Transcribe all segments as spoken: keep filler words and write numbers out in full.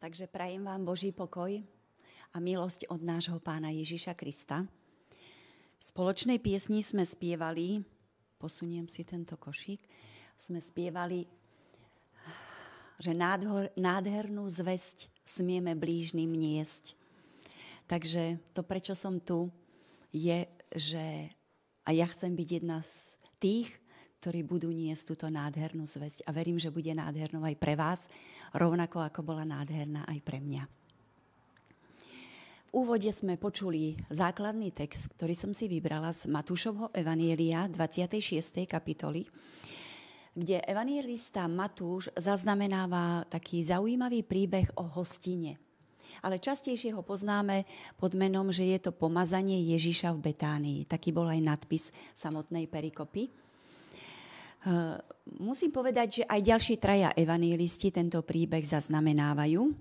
Takže prajem vám Boží pokoj a milosť od nášho Pána Ježiša Krista. V spoločnej piesni sme spievali, posuniem si tento košík, sme spievali, že nádhor, nádhernú zvesť smieme blížnym niesť. Takže to, prečo som tu, je, že a ja chcem byť jedna z tých, ktorí budú niesť túto nádhernú zvesť. A verím, že bude nádhernou aj pre vás, rovnako ako bola nádherná aj pre mňa. V úvode sme počuli základný text, ktorý som si vybrala z Matúšovho evanielia dvadsiatej šiestej kapitoly, kde evangelista Matúš zaznamenáva taký zaujímavý príbeh o hostine. Ale častejšie ho poznáme pod menom, že je to pomazanie Ježiša v Betánii. Taký bol aj nadpis samotnej perikopy. Uh, musím povedať, že aj ďalší traja evanjelisti tento príbeh zaznamenávajú.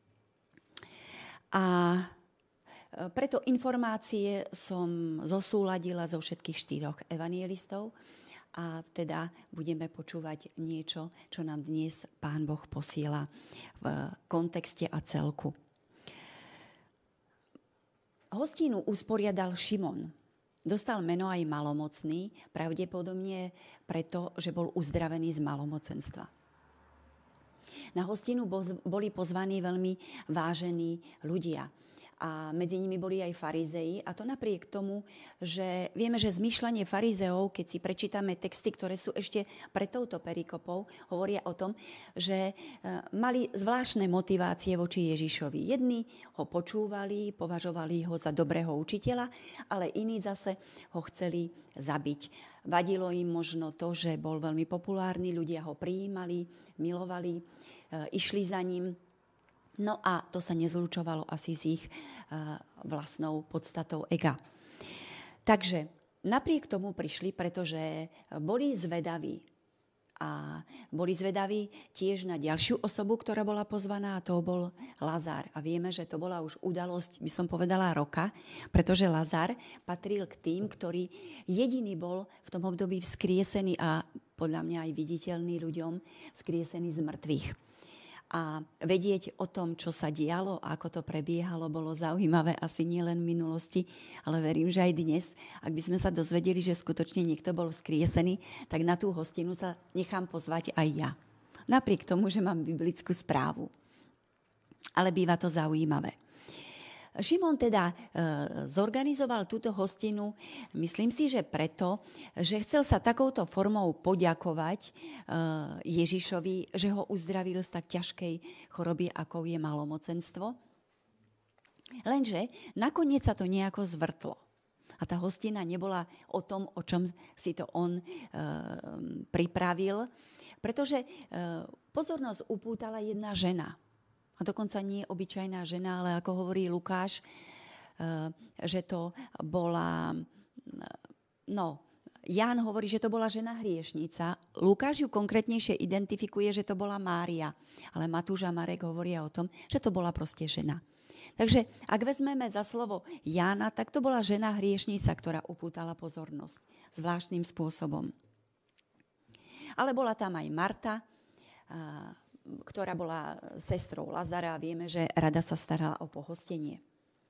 A preto informácie som zosúladila zo všetkých štyroch evanjelistov a teda budeme počúvať niečo, čo nám dnes Pán Boh posiela v kontexte a celku. Hostínu usporiadal Šimon. Dostal meno aj malomocný, pravdepodobne preto, že bol uzdravený z malomocenstva. Na hostinu boli pozvaní veľmi vážení ľudia. A medzi nimi boli aj farizei. A to napriek tomu, že vieme, že zmýšľanie farizeov, keď si prečítame texty, ktoré sú ešte pred touto perikopou, hovoria o tom, že mali zvláštne motivácie voči Ježišovi. Jedni ho počúvali, považovali ho za dobrého učiteľa, ale iní zase ho chceli zabiť. Vadilo im možno to, že bol veľmi populárny, ľudia ho prijímali, milovali, išli za ním. No a to sa nezlučovalo asi s ich uh, vlastnou podstatou ega. Takže napriek tomu prišli, pretože boli zvedaví. A boli zvedaví tiež na ďalšiu osobu, ktorá bola pozvaná, a to bol Lazár. A vieme, že to bola už udalosť, by som povedala, roka, pretože Lazár patril k tým, ktorý jediný bol v tom období vzkriesený a podľa mňa aj viditeľný ľuďom, vzkriesený z mŕtvych. A vedieť o tom, čo sa dialo a ako to prebiehalo, bolo zaujímavé asi nielen v minulosti, ale verím, že aj dnes. Ak by sme sa dozvedeli, že skutočne niekto bol vzkriesený, tak na tú hostinu sa nechám pozvať aj ja. Napriek tomu, že mám biblickú správu. Ale býva to zaujímavé. Šimon teda e, zorganizoval túto hostinu, myslím si, že preto, že chcel sa takouto formou poďakovať e, Ježišovi, že ho uzdravil z tak ťažkej choroby, akou je malomocenstvo. Lenže nakoniec sa to nejako zvrtlo. A tá hostina nebola o tom, o čom si to on e, pripravil, pretože e, pozornosť upútala jedna žena. A dokonca nie obyčajná žena, ale ako hovorí Lukáš, že to bola, no, Ján hovorí, že to bola žena hriešnica. Lukáš ju konkrétnejšie identifikuje, že to bola Mária. Ale Matúš a Marek hovoria o tom, že to bola proste žena. Takže ak vezmeme za slovo Jána, tak to bola žena hriešnica, ktorá upútala pozornosť zvláštnym spôsobom. Ale bola tam aj Marta, ktorá bola sestrou Lazara, a vieme, že rada sa starala o pohostenie.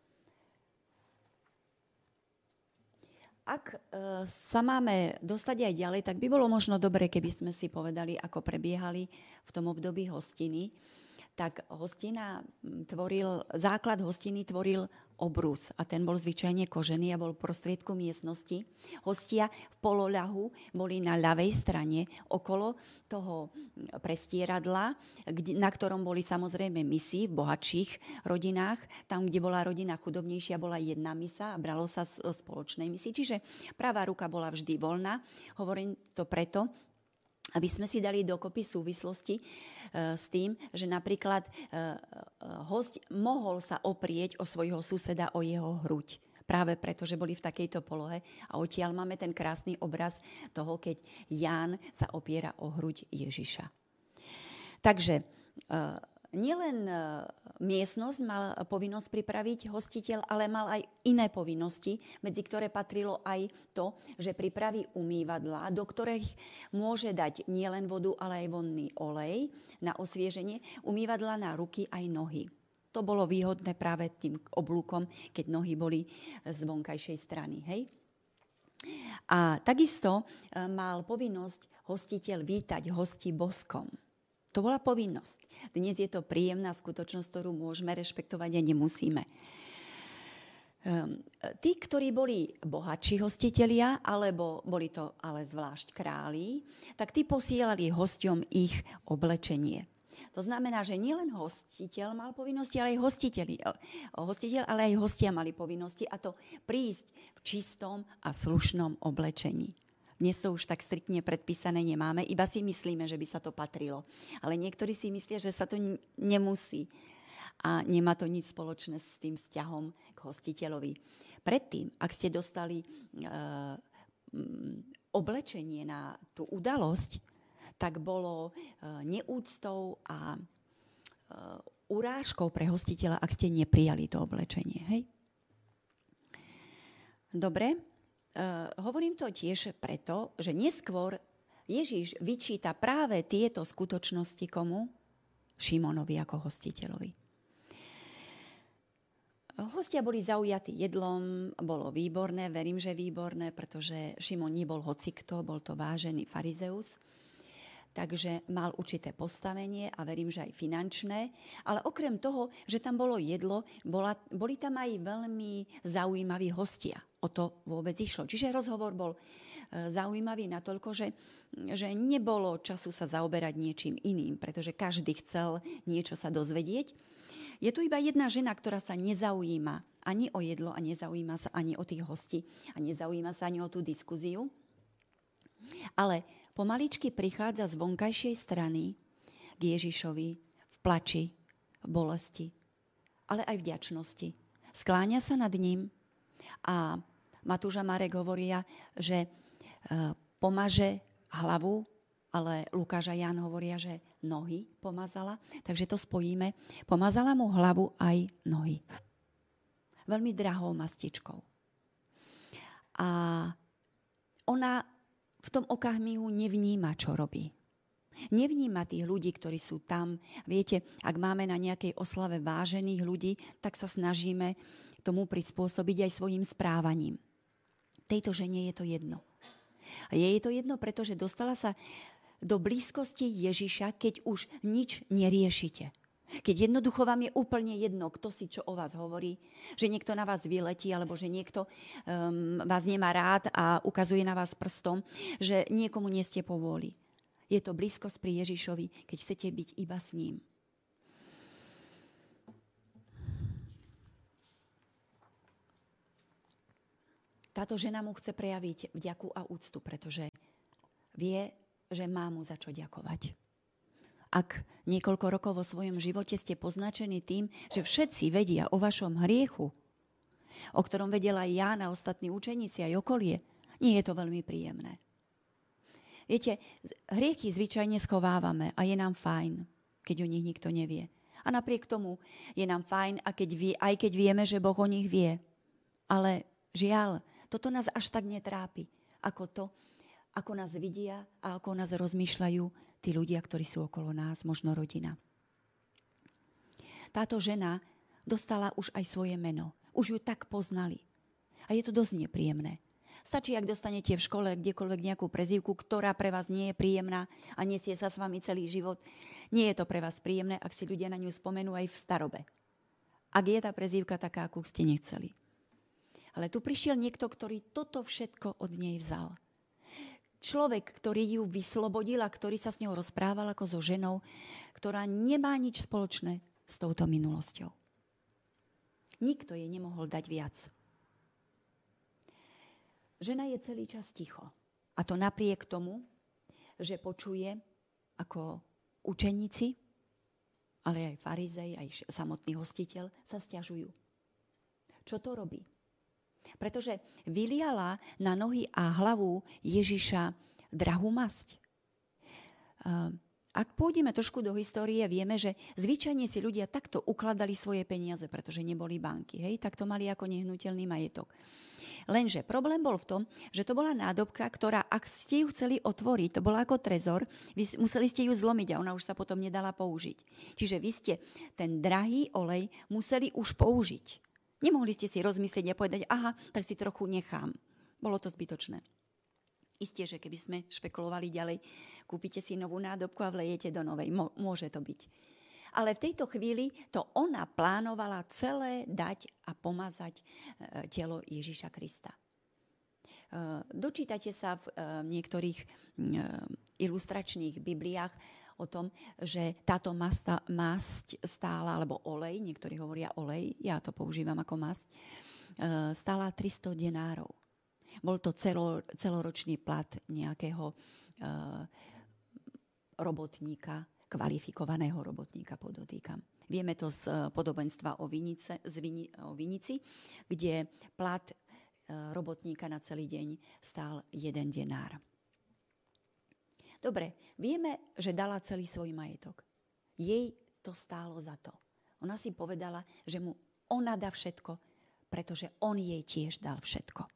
Ak e, sa máme dostať aj ďalej, tak by bolo možno dobre, keby sme si povedali, ako prebiehali v tom období hostiny. Tak hostina tvoril, základ hostiny tvoril obrus a ten bol zvyčajne kožený a bol v prostriedku miestnosti. Hostia v poloľahu boli na ľavej strane okolo toho prestieradla, na ktorom boli samozrejme misy v bohatších rodinách. Tam, kde bola rodina chudobnejšia, bola jedna misa a bralo sa z spoločnej misy. Čiže pravá ruka bola vždy voľná. Hovorím to preto, aby sme si dali dokopy súvislosti e, s tým, že napríklad e, hosť mohol sa oprieť o svojho suseda, o jeho hruď. Práve preto, že boli v takejto polohe. A odtiaľ máme ten krásny obraz toho, keď Ján sa opiera o hruď Ježiša. Takže e, nielen miestnosť mal povinnosť pripraviť hostiteľ, ale mal aj iné povinnosti, medzi ktoré patrilo aj to, že pripraví umývadlá, do ktorých môže dať nielen vodu, ale aj vonný olej na osvieženie, umývadlá na ruky aj nohy. To bolo výhodné práve tým oblúkom, keď nohy boli z vonkajšej strany. Hej? A takisto mal povinnosť hostiteľ vítať hosti boskom. To bola povinnosť. Dnes je to príjemná skutočnosť, ktorú môžeme rešpektovať a nemusíme. Um, tí, ktorí boli bohatší hostitelia, alebo boli to ale zvlášť králi, tak tí posielali hosťom ich oblečenie. To znamená, že nielen hostiteľ mal povinnosti, ale aj hostiteľi, hostiteľ, ale aj hostia mali povinnosti, a to prísť v čistom a slušnom oblečení. Dnes to už tak striktne predpísané nemáme, iba si myslíme, že by sa to patrilo. Ale niektorí si myslia, že sa to n- nemusí. A nemá to nič spoločné s tým vzťahom k hostiteľovi. Predtým, ak ste dostali e, oblečenie na tú udalosť, tak bolo e, neúctou a e, urážkou pre hostiteľa, ak ste neprijali to oblečenie. Hej? Dobre. Uh, hovorím to tiež preto, že neskôr Ježiš vyčíta práve tieto skutočnosti komu? Šimonovi ako hostiteľovi. Hostia boli zaujatí jedlom, bolo výborné, verím, že výborné, pretože Šimon nebol hocikto, bol to vážený farizeus, takže mal určité postavenie a verím, že aj finančné, ale okrem toho, že tam bolo jedlo, bola, boli tam aj veľmi zaujímaví hostia. O to vôbec išlo. Čiže rozhovor bol zaujímavý natoľko, že, že nebolo času sa zaoberať niečím iným, pretože každý chcel niečo sa dozvedieť. Je tu iba jedna žena, ktorá sa nezaujíma ani o jedlo a nezaujíma sa ani o tých hostí a nezaujíma sa ani o tú diskuziu. Ale pomaličky prichádza z vonkajšej strany k Ježišovi v plači, v bolesti, ale aj v vďačnosti. Skláňa sa nad ním a Matúš a Marek hovoria, že pomaže hlavu, ale Lukáš a Ján hovoria, že nohy pomazala. Takže to spojíme. Pomazala mu hlavu aj nohy. Veľmi drahou mastičkou. A ona v tom okamihu nevníma, čo robí. Nevníma tých ľudí, ktorí sú tam. Viete, ak máme na nejakej oslave vážených ľudí, tak sa snažíme tomu prispôsobiť aj svojim správaním. Tejto žene je to jedno. A je to jedno, pretože dostala sa do blízkosti Ježiša, keď už nič neriešite. Keď jednoducho vám je úplne jedno, kto si čo o vás hovorí, že niekto na vás vyletí, alebo že niekto um, vás nemá rád a ukazuje na vás prstom, že niekomu nie ste povôli. Je to blízkosť pri Ježišovi, keď chcete byť iba s ním. Táto žena mu chce prejaviť vďaku a úctu, pretože vie, že má mu za čo ďakovať. Ak niekoľko rokov vo svojom živote ste poznačení tým, že všetci vedia o vašom hriechu, o ktorom vedela aj Ján a ostatní učeníci aj okolie, nie je to veľmi príjemné. Viete, hriechy zvyčajne schovávame a je nám fajn, keď o nich nikto nevie. A napriek tomu je nám fajn, a keď vie, aj keď vieme, že Boh o nich vie. Ale žiaľ, toto nás až tak netrápi, ako to, ako nás vidia a ako nás rozmýšľajú tí ľudia, ktorí sú okolo nás, možno rodina. Táto žena dostala už aj svoje meno. Už ju tak poznali. A je to dosť nepríjemné. Stačí, ak dostanete v škole kdekoľvek nejakú prezývku, ktorá pre vás nie je príjemná a nesie sa s vami celý život. Nie je to pre vás príjemné, ak si ľudia na ňu spomenú aj v starobe. Ak je tá prezývka taká, akú ste nechceli. Ale tu prišiel niekto, ktorý toto všetko od nej vzal. Človek, ktorý ju vyslobodil a ktorý sa s ňou rozprával ako so ženou, ktorá nemá nič spoločné s touto minulosťou. Nikto jej nemohol dať viac. Žena je celý čas ticho. A to napriek tomu, že počuje, ako učeníci, ale aj farizej, aj samotný hostiteľ sa sťažujú. Čo to robí? Pretože vyliala na nohy a hlavu Ježiša drahú masť. Ak pôjdeme trošku do histórie, vieme, že zvyčajne si ľudia takto ukladali svoje peniaze, pretože neboli banky. Hej? Tak to mali ako nehnuteľný majetok. Lenže problém bol v tom, že to bola nádobka, ktorá, ak ste ju chceli otvoriť, to bola ako trezor, vy museli ste ju zlomiť a ona už sa potom nedala použiť. Čiže vy ste ten drahý olej museli už použiť. Nemohli ste si rozmyslieť a povedať, aha, tak si trochu nechám. Bolo to zbytočné. Isté, že keby sme špekulovali ďalej, kúpite si novú nádobku a vlejete do novej. Môže to byť. Ale v tejto chvíli to ona plánovala celé dať a pomazať telo Ježiša Krista. Dočítate sa v niektorých ilustračných bibliách o tom, že táto masta, masť stála, alebo olej, niektorí hovoria olej, ja to používam ako masť, stála tristo denárov. Bol to celo, celoročný plat nejakého uh, robotníka, kvalifikovaného robotníka, podotýkam. Vieme to z uh, podobenstva o, vinice, z vini, o vinici, kde plat uh, robotníka na celý deň stál jeden denár. Dobre, vieme, že dala celý svoj majetok. Jej to stálo za to. Ona si povedala, že mu ona dá všetko, pretože on jej tiež dal všetko.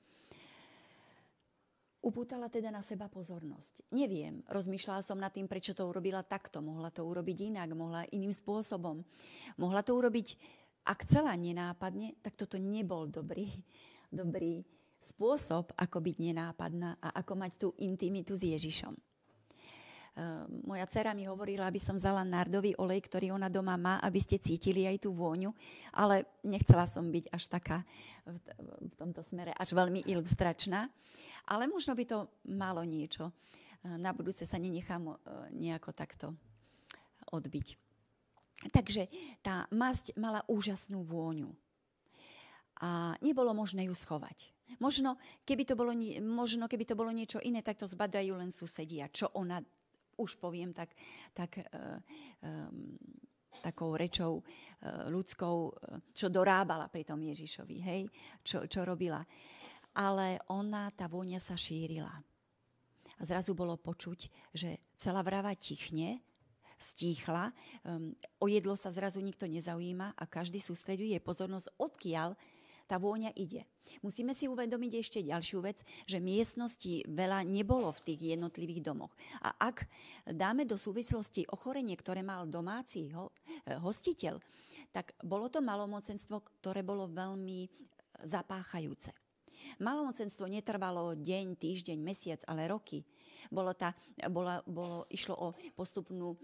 Upútala teda na seba pozornosť. Neviem, rozmýšľala som nad tým, prečo to urobila takto. Mohla to urobiť inak, mohla iným spôsobom. Mohla to urobiť, ak chcela nenápadne, tak toto nebol dobrý, dobrý spôsob, ako byť nenápadná a ako mať tú intimitu s Ježišom. Uh, moja dcera mi hovorila, aby som vzala nardový olej, ktorý ona doma má, aby ste cítili aj tú vôňu, ale nechcela som byť až taká v, t- v tomto smere, až veľmi ilustračná. Ale možno by to malo niečo. Uh, na budúce sa nenechám uh, nejako takto odbiť. Takže tá masť mala úžasnú vôňu. A nebolo možné ju schovať. Možno keby to bolo, možno, keby to bolo niečo iné, tak to zbadajú len susedia, čo ona už poviem tak, tak uh, um, takou rečou uh, ľudskou, uh, čo dorábala pri tom Ježišovi, hej, čo, čo robila. Ale ona, tá vôňa sa šírila. A zrazu bolo počuť, že celá vrava tichne, stíchla, um, o jedlo sa zrazu nikto nezaujíma a každý sústreďuje pozornosť, odkiaľ tá vôňa ide. Musíme si uvedomiť ešte ďalšiu vec, že miestností veľa nebolo v tých jednotlivých domoch. A ak dáme do súvislosti ochorenie, ktoré mal domáci ho, hostiteľ, tak bolo to malomocenstvo, ktoré bolo veľmi zapáchajúce. Malomocenstvo netrvalo deň, týždeň, mesiac, ale roky. Bolo tá, bola, bolo, išlo o postupnú,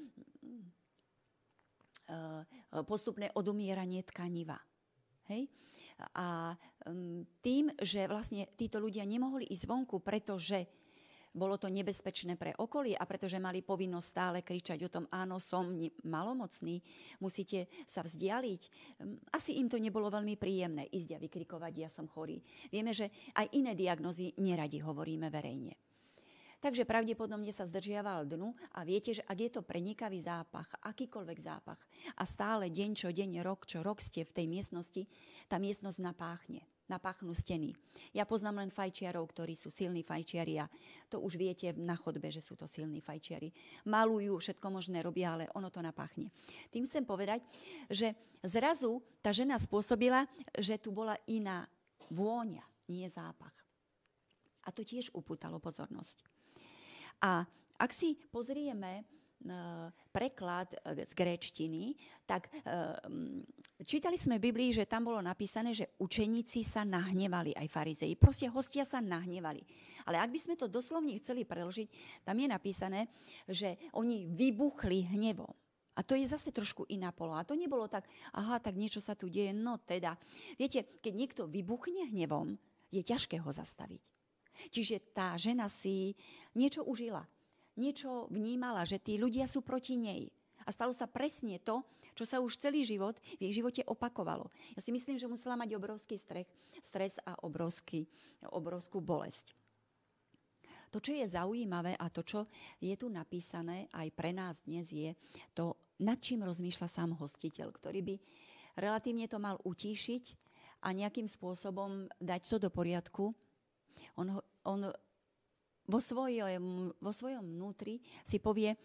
postupné odumieranie tkaniva. Hej? A um, tým, že vlastne títo ľudia nemohli ísť vonku, pretože bolo to nebezpečné pre okolie a pretože mali povinnosť stále kričať o tom, áno, som malomocný, musíte sa vzdialiť. Um, asi im to nebolo veľmi príjemné ísť a vykrikovať, ja som chorý. Vieme, že aj iné diagnózy neradi hovoríme verejne. Takže pravdepodobne sa zdržiaval dnu a viete, že ak je to prenikavý zápach, akýkoľvek zápach a stále deň čo deň, rok čo rok ste v tej miestnosti, tá miestnosť napáchne, napáchnú steny. Ja poznám len fajčiarov, ktorí sú silní fajčiari a to už viete na chodbe, že sú to silní fajčiari. Malujú, všetko možné robia, ale ono to napáchne. Tým chcem povedať, že zrazu tá žena spôsobila, že tu bola iná vôňa, nie zápach. A to tiež upútalo pozornosť. A ak si pozrieme preklad z gréčtiny, tak čítali sme v Biblii, že tam bolo napísané, že učeníci sa nahnevali, aj farizei. Proste hostia sa nahnevali. Ale ak by sme to doslovne chceli preložiť, tam je napísané, že oni vybuchli hnevom. A to je zase trošku iná poloha. A to nebolo tak, aha, tak niečo sa tu deje, no teda. Viete, keď niekto vybuchne hnevom, je ťažké ho zastaviť. Čiže tá žena si niečo užila, niečo vnímala, že tí ľudia sú proti nej. A stalo sa presne to, čo sa už celý život v jej živote opakovalo. Ja si myslím, že musela mať obrovský strech, stres a obrovský, obrovskú bolesť. To, čo je zaujímavé a to, čo je tu napísané aj pre nás dnes, je to, nad čím rozmýšľa sám hostiteľ, ktorý by relatívne to mal utíšiť a nejakým spôsobom dať to do poriadku. On, on vo, svojom, vo svojom vnútri si povie,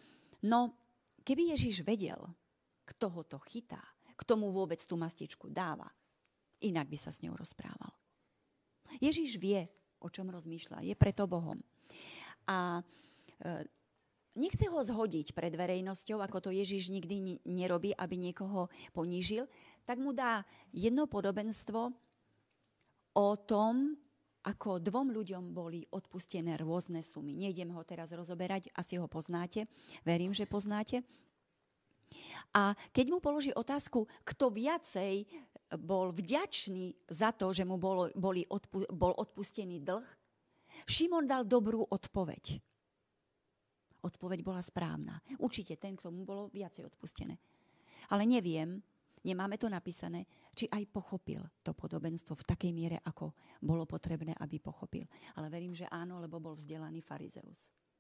No, keby Ježiš vedel, kto ho to chytá, kto mu vôbec tú mastičku dáva, inak by sa s ňou rozprával. Ježiš vie, o čom rozmýšľa, je preto Bohom. A e, nechce ho zhodiť pred verejnosťou, ako to Ježiš nikdy nerobí, aby niekoho ponížil, tak mu dá jedno podobenstvo o tom, ako dvom ľuďom boli odpustené rôzne sumy. Nejdem ho teraz rozoberať, asi ho poznáte, verím, že poznáte. A keď mu položí otázku, kto viacej bol vďačný za to, že mu bol, boli odpu, bol odpustený dlh, Šimon dal dobrú odpoveď. Odpoveď bola správna. Určite ten, kto mu bolo viacej odpustené. Ale neviem, nemáme to napísané, či aj pochopil to podobenstvo v takej miere, ako bolo potrebné, aby pochopil. Ale verím, že áno, lebo bol vzdelaný farizeus.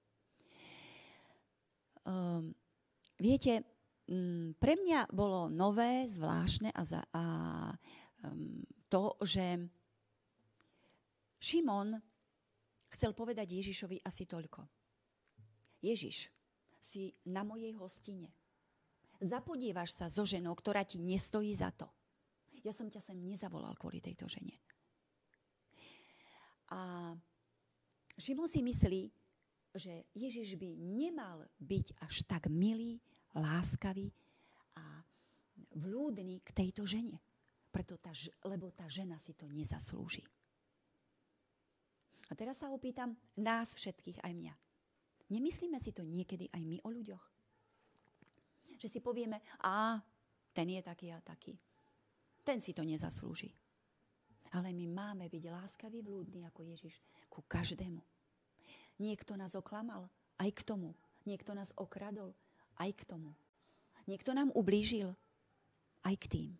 Um, viete, pre mňa bolo nové, zvláštne a, za, a um, to, že Šimon chcel povedať Ježišovi asi toľko. Ježiš, si na mojej hostine. Zapodívaš sa so ženou, ktorá ti nestojí za to. Ja som ťa sem nezavolal kvôli tejto žene. A Šimon si myslí, že Ježiš by nemal byť až tak milý, láskavý a vľúdny k tejto žene. Preto tá, lebo tá žena si to nezaslúži. A teraz sa opýtam nás všetkých, aj mňa. Nemyslíme si to niekedy aj my o ľuďoch? Že si povieme, a ten je taký a taký. Ten si to nezaslúži. Ale my máme byť láskaví, vľúdni ako Ježiš ku každému. Niekto nás oklamal, aj k tomu. Niekto nás okradol, aj k tomu. Niekto nám ublížil, aj k tým.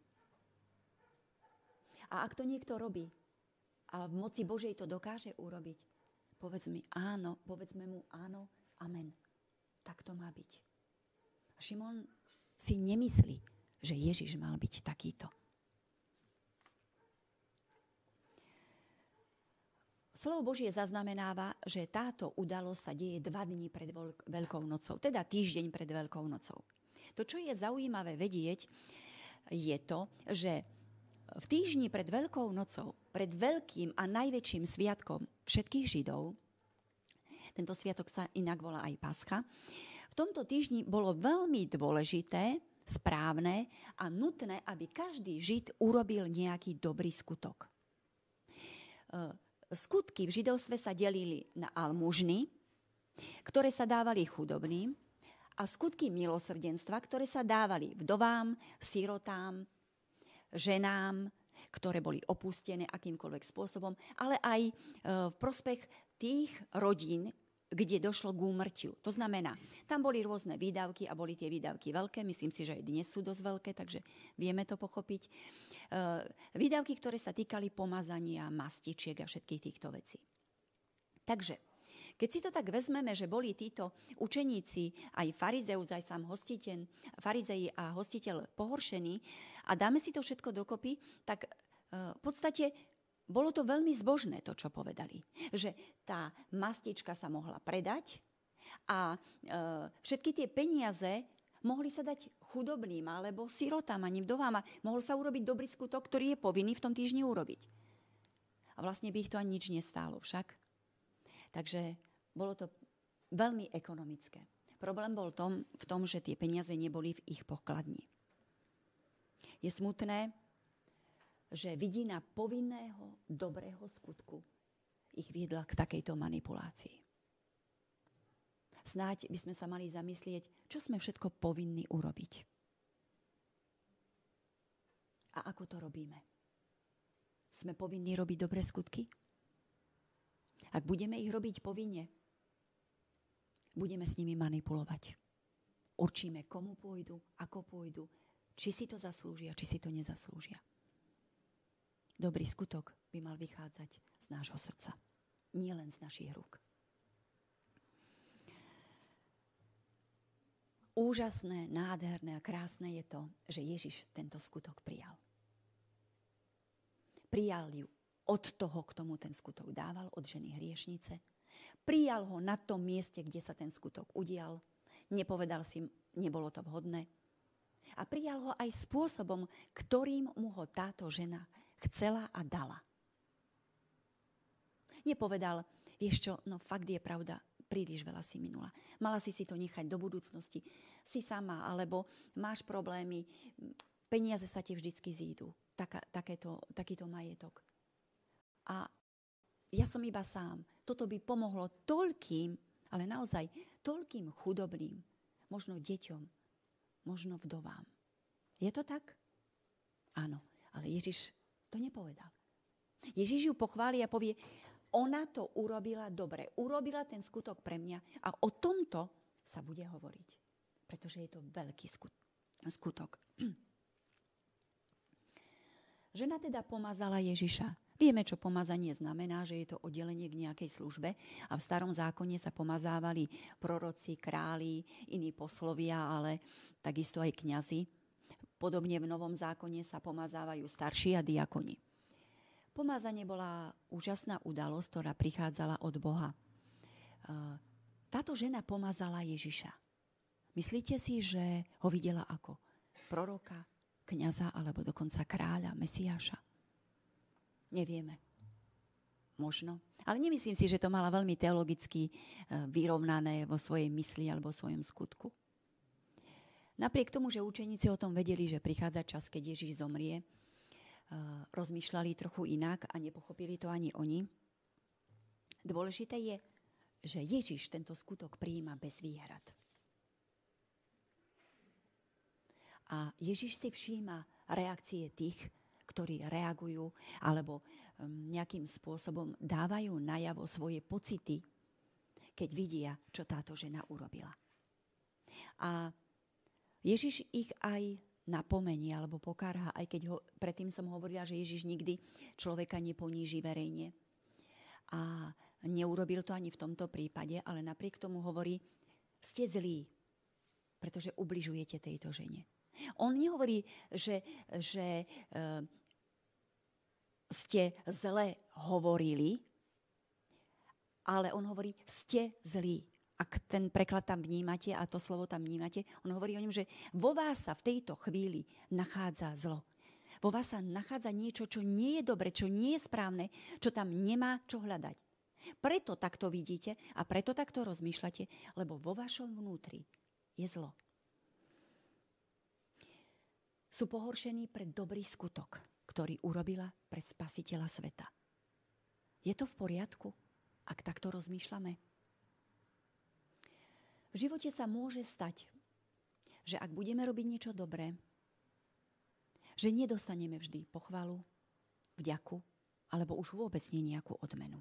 A ak to niekto robí a v moci Božej to dokáže urobiť, povedz mi áno, povedzme mu áno, amen. Tak to má byť. A Šimon si nemyslí, že Ježiš mal byť takýto. Slovo Božie zaznamenáva, že táto udalosť sa deje dva dni pred Veľkou nocou, teda týždeň pred Veľkou nocou. To, čo je zaujímavé vedieť, je to, že v týždni pred Veľkou nocou, pred veľkým a najväčším sviatkom všetkých Židov, tento sviatok sa inak volá aj Pascha, v tomto týždni bolo veľmi dôležité, správne a nutné, aby každý Žid urobil nejaký dobrý skutok. Skutky v židovstve sa delili na almužny, ktoré sa dávali chudobným, a skutky milosrdenstva, ktoré sa dávali vdovám, sirotám, ženám, ktoré boli opustené akýmkoľvek spôsobom, ale aj v prospech tých rodín, kde došlo k úmrtiu. To znamená, tam boli rôzne výdavky a boli tie výdavky veľké, myslím si, že aj dnes sú dosť veľké, takže vieme to pochopiť. Výdavky, ktoré sa týkali pomazania, mastičiek a všetkých týchto vecí. Takže, keď si to tak vezmeme, že boli títo učeníci, aj farizeus, aj sám hostiteľ, farizej a hostiteľ pohoršení a dáme si to všetko dokopy, tak v podstate bolo to veľmi zbožné, to, čo povedali. Že tá mastička sa mohla predať a e, všetky tie peniaze mohli sa dať chudobným alebo sirotám ani vdovám. Mohol sa urobiť dobrý skutok, ktorý je povinný v tom týždni urobiť. A vlastne by ich to ani nič nestálo však. Takže bolo to veľmi ekonomické. Problém bol tom, v tom, že tie peniaze neboli v ich pokladni. Je smutné, že vidina povinného dobrého skutku ich viedla k takejto manipulácii. Snáď by sme sa mali zamyslieť, čo sme všetko povinní urobiť. A ako to robíme? Sme povinní robiť dobré skutky? Ak budeme ich robiť povinne, budeme s nimi manipulovať. Určíme, komu pôjdu, ako pôjdu, či si to zaslúžia, či si to nezaslúžia. Dobrý skutok by mal vychádzať z nášho srdca, nie len z našich rúk. Úžasné, nádherné a krásne je to, že Ježiš tento skutok prijal. Prijal ju od toho, k tomu ten skutok dával, od ženy hriešnice. Prijal ho na tom mieste, kde sa ten skutok udial. nepovedal si, nebolo to vhodné. A prijal ho aj spôsobom, ktorým mu ho táto žena chcela a dala. Nepovedal, vieš čo, no fakt je pravda, príliš veľa si minula. Mala si si to nechať do budúcnosti. Si sama, alebo máš problémy, peniaze sa ti vždycky zídu. Taká, takéto, takýto majetok. A ja som iba sám. Toto by pomohlo toľkým, ale naozaj toľkým chudobným, možno deťom, možno vdovám. Je to tak? Áno, ale Ježiš to nepovedal. Ježiš ju pochváli a povie, ona to urobila dobre. Urobila ten skutok pre mňa a o tomto sa bude hovoriť. Pretože je to veľký skutok. Žena teda pomazala Ježiša. Vieme, čo pomazanie znamená, že je to oddelenie k nejakej službe a v starom zákone sa pomazávali proroci, králi, iní poslovia, ale takisto aj kňazi. Podobne v Novom zákone sa pomazávajú starší a diakoni. Pomazanie bola úžasná udalosť, ktorá prichádzala od Boha. Táto žena pomazala Ježiša. Myslíte si, že ho videla ako proroka, kňaza alebo dokonca kráľa, Mesiáša? Nevieme. Možno. Ale nemyslím si, že to mala veľmi teologicky vyrovnané vo svojej mysli alebo vo svojom skutku. Napriek tomu, že učeníci o tom vedeli, že prichádza čas, keď Ježiš zomrie, rozmýšľali trochu inak a nepochopili to ani oni. Dôležité je, že Ježiš tento skutok prijíma bez výhrad. A Ježiš si všíma reakcie tých, ktorí reagujú alebo nejakým spôsobom dávajú najavo svoje pocity, keď vidia, čo táto žena urobila. A Ježiš ich aj napomenie alebo pokarha, aj keď ho, predtým som hovorila, že Ježiš nikdy človeka neponíži verejne. A neurobil to ani v tomto prípade, ale napriek tomu hovorí, ste zlí, pretože ubližujete tejto žene. On nehovorí, že, že e, ste zle hovorili, ale on hovorí, ste zlí. Ak ten preklad tam vnímate a to slovo tam vnímate, on hovorí o ňom, že vo vás sa v tejto chvíli nachádza zlo. Vo vás sa nachádza niečo, čo nie je dobre, čo nie je správne, čo tam nemá čo hľadať. Preto takto vidíte a preto takto rozmýšľate, lebo vo vašom vnútri je zlo. Sú pohoršení pre dobrý skutok, ktorý urobila pre spasiteľa sveta. Je to v poriadku, ak takto rozmýšľame? V živote sa môže stať, že ak budeme robiť niečo dobré, že nedostaneme vždy pochvalu, vďaku, alebo už vôbec nie nejakú odmenu.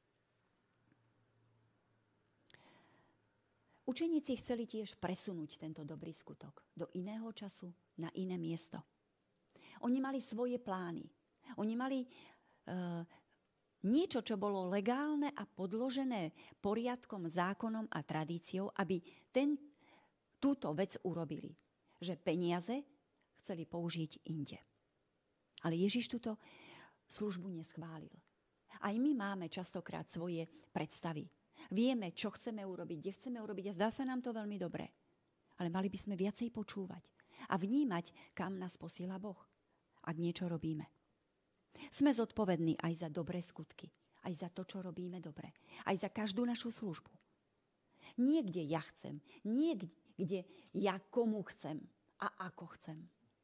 Učeníci chceli tiež presunúť tento dobrý skutok do iného času, na iné miesto. Oni mali svoje plány. Oni mali uh, niečo, čo bolo legálne a podložené poriadkom, zákonom a tradíciou, aby ten, túto vec urobili. Že peniaze chceli použiť inde. Ale Ježiš túto službu neschválil. Aj my máme častokrát svoje predstavy. Vieme, čo chceme urobiť, kde chceme urobiť a zdá sa nám to veľmi dobre. Ale mali by sme viacej počúvať a vnímať, kam nás posiela Boh, ak niečo robíme. Sme zodpovední aj za dobré skutky, aj za to, čo robíme dobre, aj za každú našu službu. Niekde ja chcem, niekde ja komu chcem a ako chcem.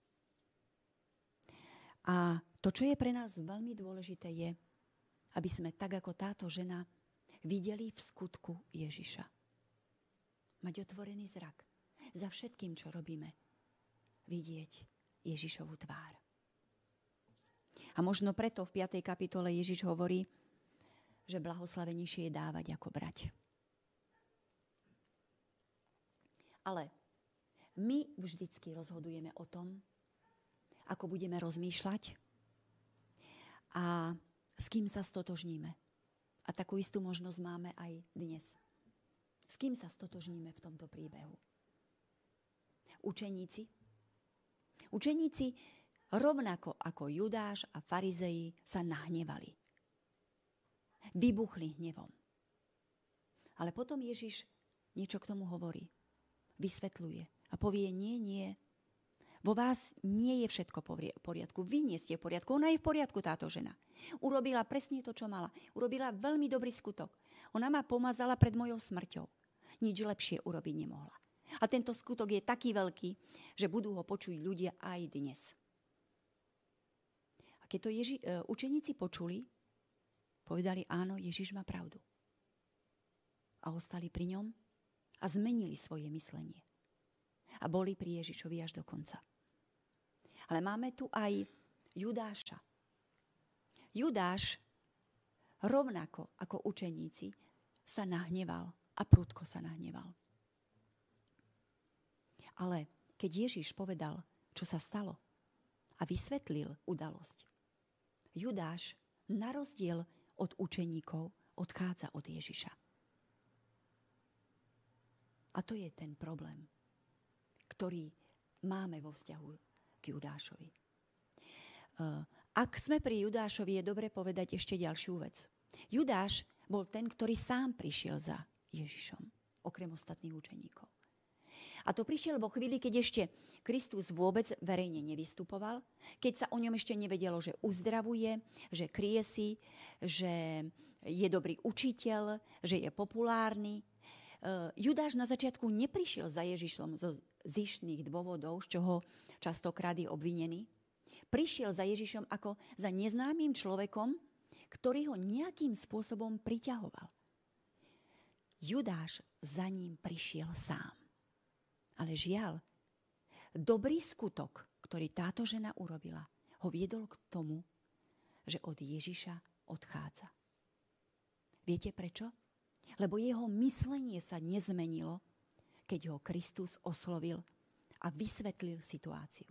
A to, čo je pre nás veľmi dôležité, je, aby sme tak ako táto žena videli v skutku Ježiša. Mať otvorený zrak. Za všetkým, čo robíme, vidieť Ježišovu tvár. A možno preto v piatej kapitole Ježiš hovorí, že blahoslavenejšie je dávať ako brať. Ale my vždycky rozhodujeme o tom, ako budeme rozmýšľať a s kým sa stotožníme. A takú istú možnosť máme aj dnes. S kým sa stotožníme v tomto príbehu? Učeníci? Učeníci rovnako ako Judáš a farizeji sa nahnevali. Vybuchli hnevom. Ale potom Ježiš niečo k tomu hovorí. vysvetľuje a povie, nie, nie, vo vás nie je všetko v poriadku. Vy nie ste v poriadku. Ona je v poriadku, táto žena. Urobila presne to, čo mala. Urobila veľmi dobrý skutok. Ona ma pomazala pred mojou smrťou. Nič lepšie urobiť nemohla. A tento skutok je taký veľký, že budú ho počuť ľudia aj dnes. A keď to Ježi- učeníci počuli, povedali, áno, Ježiš má pravdu. A ostali pri ňom a zmenili svoje myslenie. A boli pri Ježišovi až do konca. Ale máme tu aj Judáša. Judáš, rovnako ako učeníci, sa nahneval a prudko sa nahneval. Ale keď Ježiš povedal, čo sa stalo a vysvetlil udalosť, Judáš, na rozdiel od učeníkov, odchádza od Ježiša. A to je ten problém, ktorý máme vo vzťahu k Judášovi. Ak sme pri Judášovi, je dobre povedať ešte ďalšiu vec. Judáš bol ten, ktorý sám prišiel za Ježišom, okrem ostatných učeníkov. A to prišiel vo chvíli, keď ešte Kristus vôbec verejne nevystupoval, keď sa o ňom ešte nevedelo, že uzdravuje, že kryje si, že je dobrý učiteľ, že je populárny. Judáš na začiatku neprišiel za Ježišom zo zištných dôvodov, z čoho častokrát je obvinený. Prišiel za Ježišom ako za neznámym človekom, ktorý ho nejakým spôsobom priťahoval. Judáš za ním prišiel sám. Ale žiaľ, dobrý skutok, ktorý táto žena urobila, ho viedol k tomu, že od Ježiša odchádza. Viete prečo? Lebo jeho myslenie sa nezmenilo, keď ho Kristus oslovil a vysvetlil situáciu.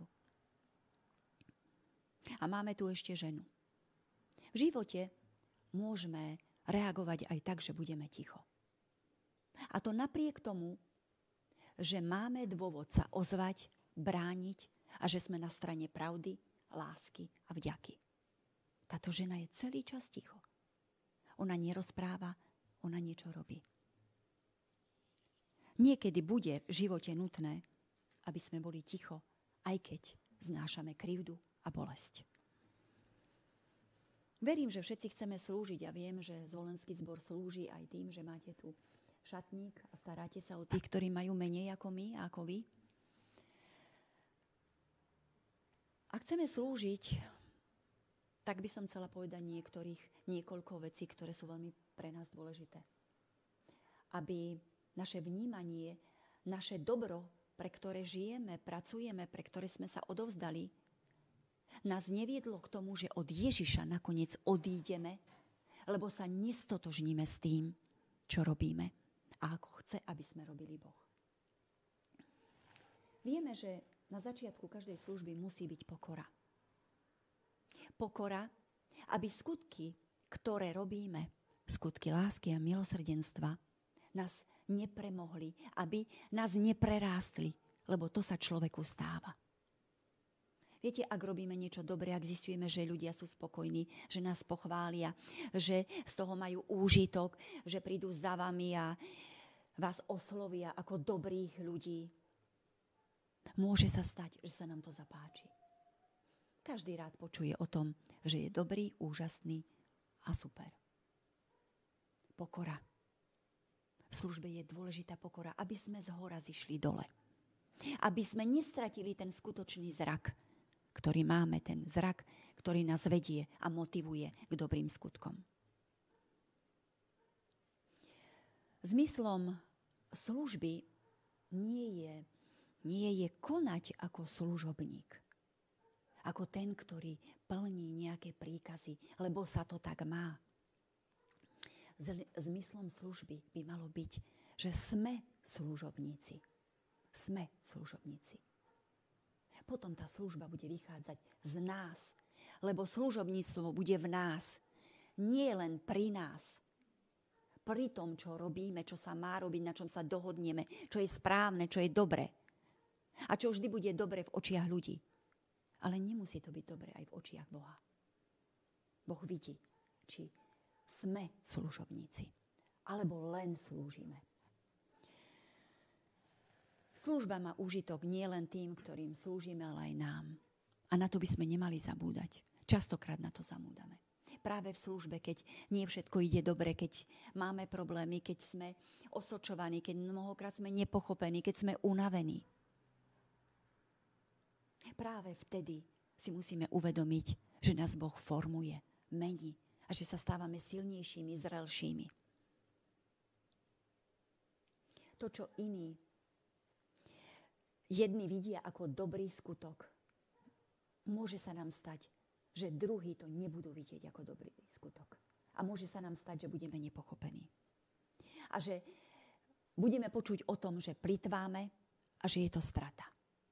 A máme tu ešte ženu. V živote môžeme reagovať aj tak, že budeme ticho. A to napriek tomu, že máme dôvod sa ozvať, brániť a že sme na strane pravdy, lásky a vďaky. Táto žena je celý čas ticho. Ona nerozpráva, ona niečo robí. Niekedy bude v živote nutné, aby sme boli ticho, aj keď znášame krivdu a bolesť. Verím, že všetci chceme slúžiť a viem, že Zvolenský zbor slúži aj tým, že máte tu šatník a staráte sa o tých, ktorí majú menej ako my a ako vy. Ak chceme slúžiť, tak by som chcela povedať niektorých, niekoľko vecí, ktoré sú veľmi pre nás dôležité. Aby naše vnímanie, naše dobro, pre ktoré žijeme, pracujeme, pre ktoré sme sa odovzdali, nás neviedlo k tomu, že od Ježiša nakoniec odídeme, lebo sa nestotožníme s tým, čo robíme a ako chce, aby sme robili Boh. Vieme, že na začiatku každej služby musí byť pokora. Pokora, aby skutky, ktoré robíme, skutky lásky a milosrdenstva, nás nepremohli, aby nás neprerástli, lebo to sa človeku stáva. Viete, ak robíme niečo dobré, ak zistujeme, že ľudia sú spokojní, že nás pochvália, že z toho majú úžitok, že prídu za vami a vás oslovia ako dobrých ľudí, môže sa stať, že sa nám to zapáči. Každý rád počuje o tom, že je dobrý, úžasný a super. Pokora. V službe je dôležitá pokora, aby sme zhora zišli dole. Aby sme nestratili ten skutočný zrak, ktorý máme, ten zrak, ktorý nás vedie a motivuje k dobrým skutkom. Zmyslom služby nie je, nie je konať ako služobník. Ako ten, ktorý plní nejaké príkazy, lebo sa to tak má. Zmyslom služby by malo byť, že sme služobníci. Sme služobníci. Potom tá služba bude vychádzať z nás, lebo služobníctvo bude v nás. Nie len pri nás. Pri tom, čo robíme, čo sa má robiť, na čom sa dohodneme, čo je správne, čo je dobre. A čo vždy bude dobre v očiach ľudí. Ale nemusí to byť dobre aj v očiach Boha. Boh vidí, či sme služobníci, alebo len slúžime. Služba má úžitok nie len tým, ktorým slúžime, ale aj nám. A na to by sme nemali zabúdať. Častokrát na to zabúdame. Práve v službe, keď nie všetko ide dobre, keď máme problémy, keď sme osočovaní, keď mnohokrát sme nepochopení, keď sme unavení. Práve vtedy si musíme uvedomiť, že nás Boh formuje, mení a že sa stávame silnejšími, zrelšími. To, čo iní jedni vidia ako dobrý skutok, môže sa nám stať, že druhí to nebudú vidieť ako dobrý skutok. A môže sa nám stať, že budeme nepochopení. A že budeme počuť o tom, že plitváme a že je to strata.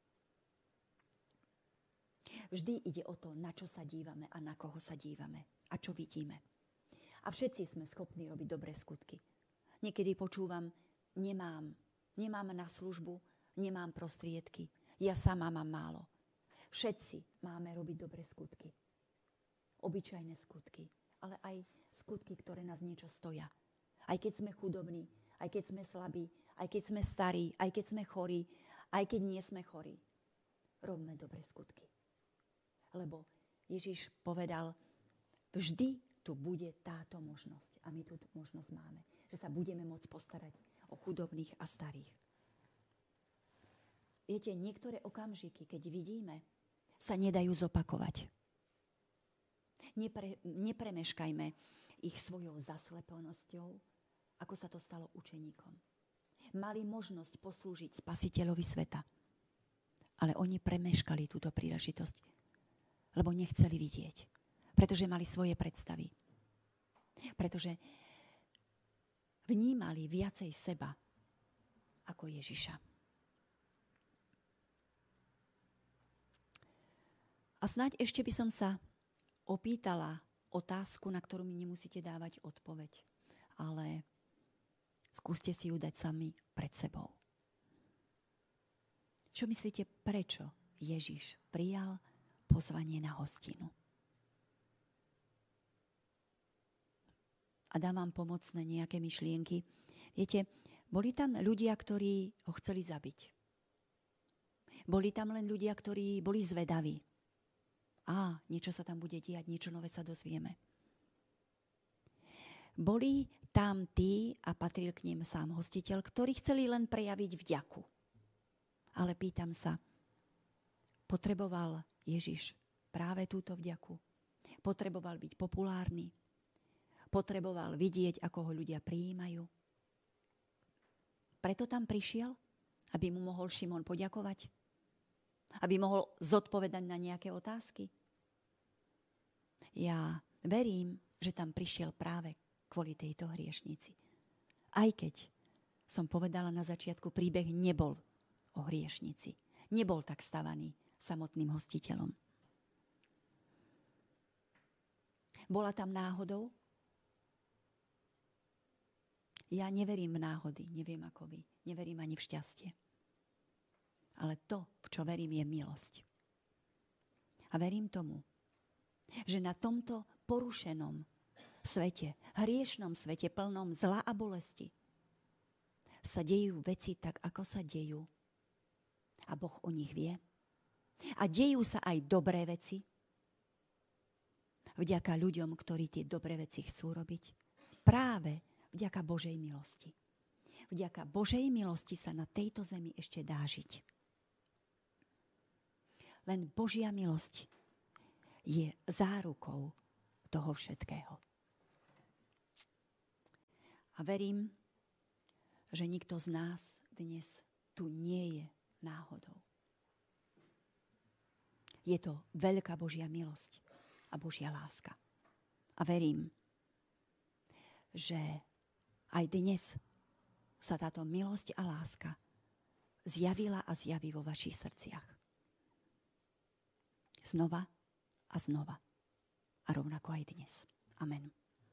Vždy ide o to, na čo sa dívame a na koho sa dívame a čo vidíme. A všetci sme schopní robiť dobré skutky. Niekedy počúvam, nemám, nemám na službu, nemám prostriedky, ja sama mám málo. Všetci máme robiť dobré skutky. Obyčajné skutky, ale aj skutky, ktoré nás niečo stoja. Aj keď sme chudobní, aj keď sme slabí, aj keď sme starí, aj keď sme chorí, aj keď nie sme chorí. Robme dobré skutky. Lebo Ježiš povedal, vždy tu bude táto možnosť. A my tú možnosť máme. Že sa budeme môcť postarať o chudobných a starých. Viete, niektoré okamžiky, keď vidíme, sa nedajú zopakovať. Nepre, nepremeškajme ich svojou zaslepenosťou, ako sa to stalo učeníkom. Mali možnosť poslúžiť Spasiteľovi sveta, ale oni premeškali túto príležitosť, lebo nechceli vidieť, pretože mali svoje predstavy. Pretože vnímali viacej seba ako Ježiša. A snáď ešte by som sa opýtala otázku, na ktorú mi nemusíte dávať odpoveď, ale skúste si ju dať sami pred sebou. Čo myslíte, prečo Ježiš prijal pozvanie na hostinu? A dám vám pomocné nejaké myšlienky. Viete, boli tam ľudia, ktorí ho chceli zabiť. Boli tam len ľudia, ktorí boli zvedaví. Á, niečo sa tam bude diať, niečo nové sa dozvieme. Boli tam tí, a patril k nim sám hostiteľ, ktorí chceli len prejaviť vďaku. Ale pýtam sa, potreboval Ježiš práve túto vďaku? Potreboval byť populárny? Potreboval vidieť, ako ho ľudia prijímajú? Preto tam prišiel, aby mu mohol Šimon poďakovať? Aby mohol zodpovedať na nejaké otázky? Ja verím, že tam prišiel práve kvôli tejto hriešnici. Aj keď som povedala na začiatku, príbeh nebol o hriešnici. Nebol tak stavaný samotným hostiteľom. Bola tam náhodou? Ja neverím v náhody, neviem ako vy. Neverím ani v šťastie. Ale to, v čo verím, je milosť. A verím tomu, že na tomto porušenom svete, hriešnom svete, plnom zla a bolesti, sa dejú veci tak, ako sa dejú. A Boh o nich vie. A dejú sa aj dobré veci. Vďaka ľuďom, ktorí tie dobré veci chcú robiť. Práve vďaka Božej milosti. Vďaka Božej milosti sa na tejto zemi ešte dá žiť. Len Božia milosť je zárukou toho všetkého. A verím, že nikto z nás dnes tu nie je náhodou. Je to veľká Božia milosť a Božia láska. A verím, že aj dnes sa táto milosť a láska zjavila a zjaví vo vašich srdciach. Znova a znova. A rovnako aj dnes. Amen.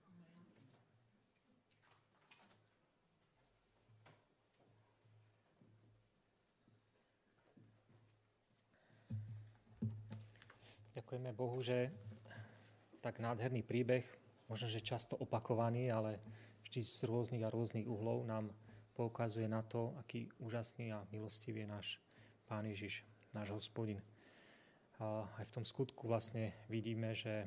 Ďakujeme Bohu, že tak nádherný príbeh, možno, že často opakovaný, ale vždy z rôznych a rôznych uhlov nám poukazuje na to, aký úžasný a milostivý je náš Pán Ježiš, náš Hospodin. A aj v tom skutku vlastne vidíme, že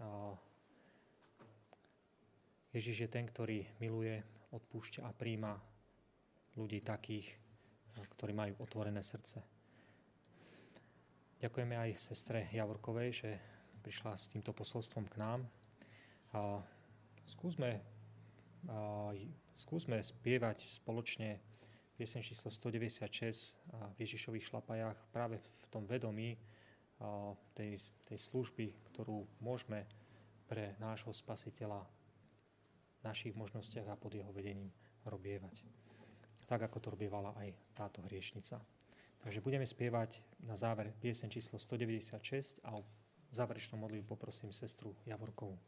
Ježiš je ten, ktorý miluje, odpúšťa a prijíma ľudí takých, ktorí majú otvorené srdce. Ďakujeme aj sestre Javorkovej, že prišla s týmto posolstvom k nám. A skúsme, a skúsme spievať spoločne pieseň číslo stodeväťdesiatšesť v Ježišových šlapajách práve v tom vedomí tej, tej služby, ktorú môžeme pre nášho Spasiteľa v našich možnostiach a pod jeho vedením robievať. Tak, ako to robievala aj táto hriešnica. Takže budeme spievať na záver pieseň číslo stodeväťdesiatšesť a v záverečnom modlitbu poprosím sestru Javorkovú.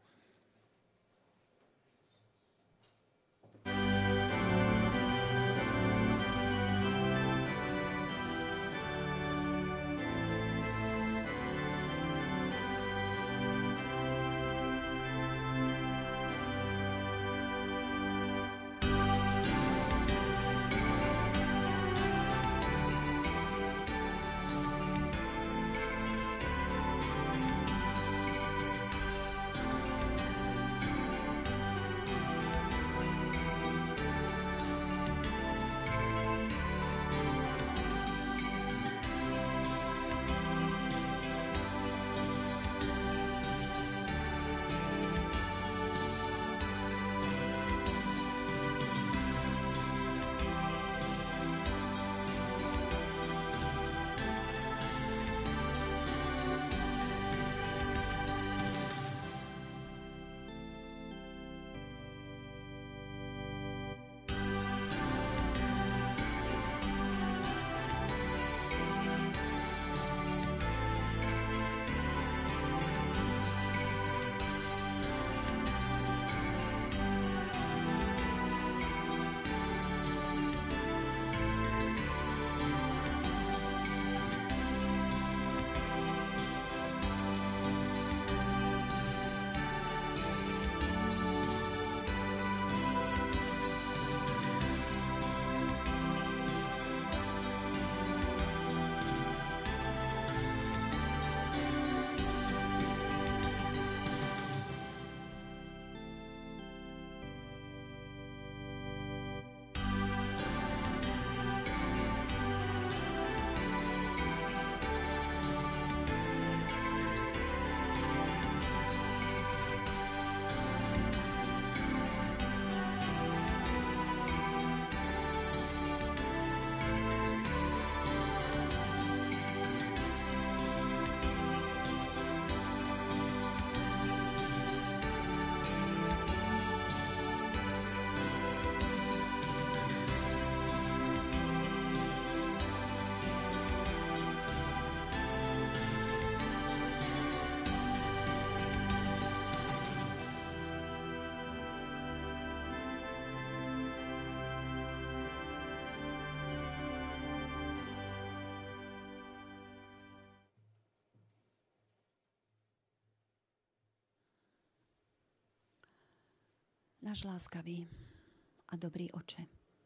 Náš láskavý a dobrý Oče,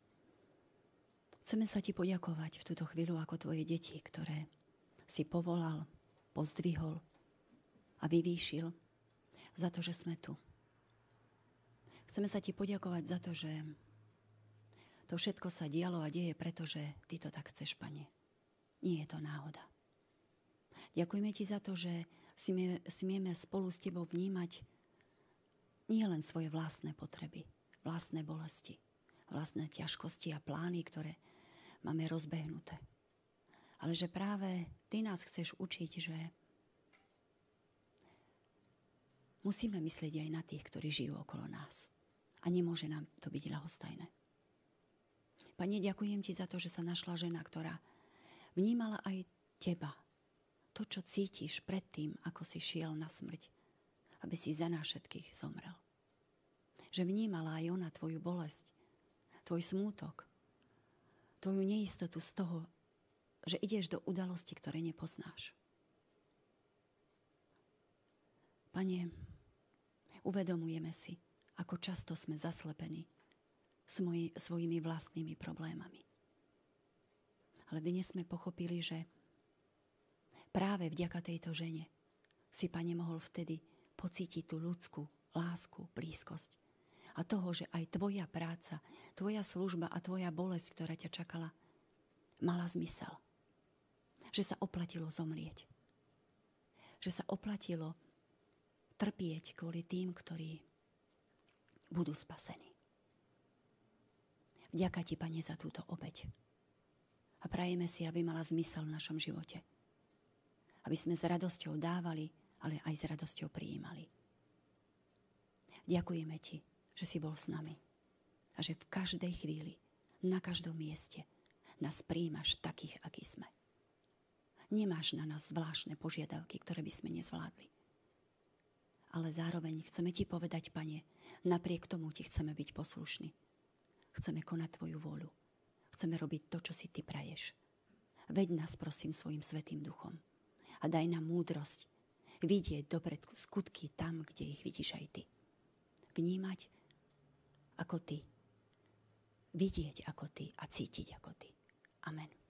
chceme sa Ti poďakovať v túto chvíľu ako Tvoje deti, ktoré si povolal, pozdvihol a vyvýšil za to, že sme tu. Chceme sa Ti poďakovať za to, že to všetko sa dialo a deje, pretože Ty to tak chceš, Pane. Nie je to náhoda. Ďakujeme Ti za to, že smieme spolu s Tebou vnímať nie len svoje vlastné potreby, vlastné bolesti, vlastné ťažkosti a plány, ktoré máme rozbehnuté. Ale že práve Ty nás chceš učiť, že musíme myslieť aj na tých, ktorí žijú okolo nás. A nemôže nám to byť ľahostajné. Pane, ďakujem Ti za to, že sa našla žena, ktorá vnímala aj Teba. To, čo cítiš predtým, ako si šiel na smrť, aby si za nás všetkých zomrel. Že vnímala aj ona Tvoju bolesť, Tvoj smútok, Tvoju neistotu z toho, že ideš do udalosti, ktoré nepoznáš. Pane, uvedomujeme si, ako často sme zaslepení svoj, svojimi vlastnými problémami. Ale dnes sme pochopili, že práve vďaka tejto žene si, Pane, mohol vtedy pocítiť tú ľudskú lásku, blízkosť. A toho, že aj tvoja práca, tvoja služba a tvoja bolesť, ktorá ťa čakala, mala zmysel. Že sa oplatilo zomrieť. Že sa oplatilo trpieť kvôli tým, ktorí budú spasení. Vďaka ti, Pane, za túto obeť. A prajeme si, aby mala zmysel v našom živote. Aby sme s radosťou dávali, ale aj s radosťou prijímali. Ďakujeme ti, že si bol s nami a že v každej chvíli, na každom mieste nás prijímaš takých, akí sme. Nemáš na nás zvláštne požiadavky, ktoré by sme nezvládli. Ale zároveň chceme ti povedať, Pane, napriek tomu ti chceme byť poslušní. Chceme konať tvoju vôľu. Chceme robiť to, čo si ty praješ. Veď nás, prosím, svojim svätým duchom a daj nám múdrosť vidieť dobre skutky tam, kde ich vidíš aj ty. Vnímať ako ty. Vidieť ako ty a cítiť ako ty. Amen.